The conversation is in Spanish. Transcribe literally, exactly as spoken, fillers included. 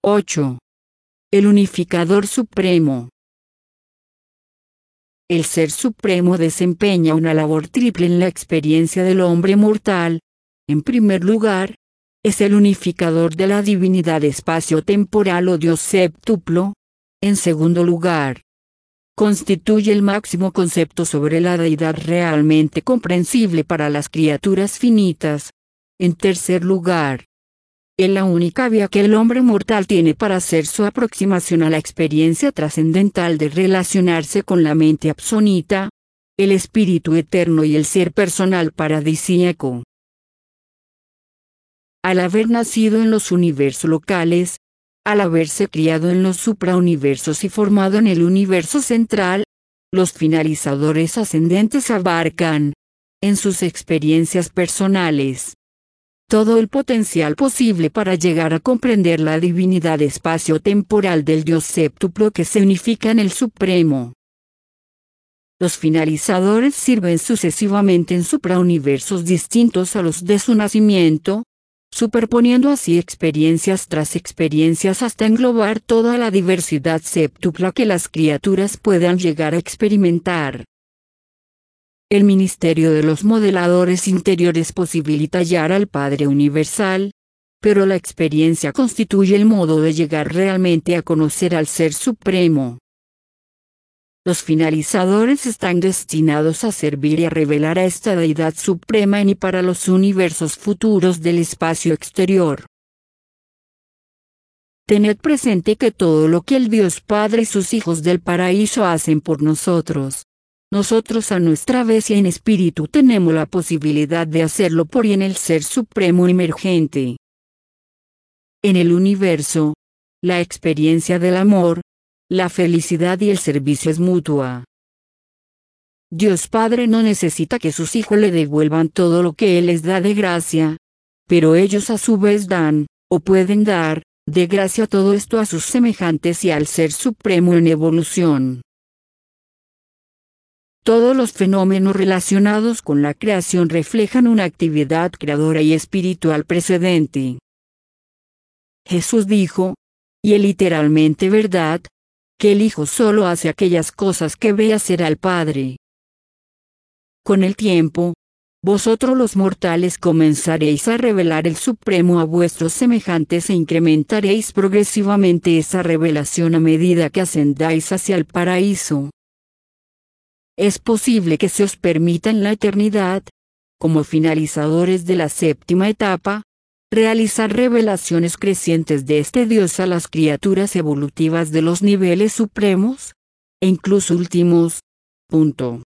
ocho. El Unificador Supremo. El Ser Supremo desempeña una labor triple en la experiencia del hombre mortal. En primer lugar, es el unificador de la divinidad espacio-temporal o Dios séptuplo. En segundo lugar, constituye el máximo concepto sobre la deidad realmente comprensible para las criaturas finitas. En tercer lugar, es la única vía que el hombre mortal tiene para hacer su aproximación a la experiencia trascendental de relacionarse con la mente absonita, el espíritu eterno y el ser personal paradisíaco. Al haber nacido en los universos locales, al haberse criado en los suprauniversos y formado en el universo central, los finalizadores ascendentes abarcan, en sus experiencias personales, todo el potencial posible para llegar a comprender la divinidad espacio-temporal del Dios séptuplo que se unifica en el Supremo. Los finalizadores sirven sucesivamente en suprauniversos distintos a los de su nacimiento, superponiendo así experiencias tras experiencias hasta englobar toda la diversidad séptupla que las criaturas puedan llegar a experimentar. El ministerio de los modeladores interiores posibilita hallar al Padre Universal, pero la experiencia constituye el modo de llegar realmente a conocer al Ser Supremo. Los finalizadores están destinados a servir y a revelar a esta deidad suprema en y para los universos futuros del espacio exterior. Tened presente que todo lo que el Dios Padre y sus hijos del paraíso hacen por nosotros, nosotros a nuestra vez y en espíritu tenemos la posibilidad de hacerlo por y en el Ser Supremo emergente. En el universo, la experiencia del amor, la felicidad y el servicio es mutua. Dios Padre no necesita que sus hijos le devuelvan todo lo que Él les da de gracia, pero ellos a su vez dan, o pueden dar, de gracia todo esto a sus semejantes y al Ser Supremo en evolución. Todos los fenómenos relacionados con la creación reflejan una actividad creadora y espiritual precedente. Jesús dijo, y es literalmente verdad, que el Hijo solo hace aquellas cosas que ve hacer al Padre. Con el tiempo, vosotros los mortales comenzaréis a revelar el Supremo a vuestros semejantes e incrementaréis progresivamente esa revelación a medida que ascendáis hacia el paraíso. Es posible que se os permita en la eternidad, como finalizadores de la séptima etapa, realizar revelaciones crecientes de este Dios a las criaturas evolutivas de los niveles supremos, e incluso últimos. Punto.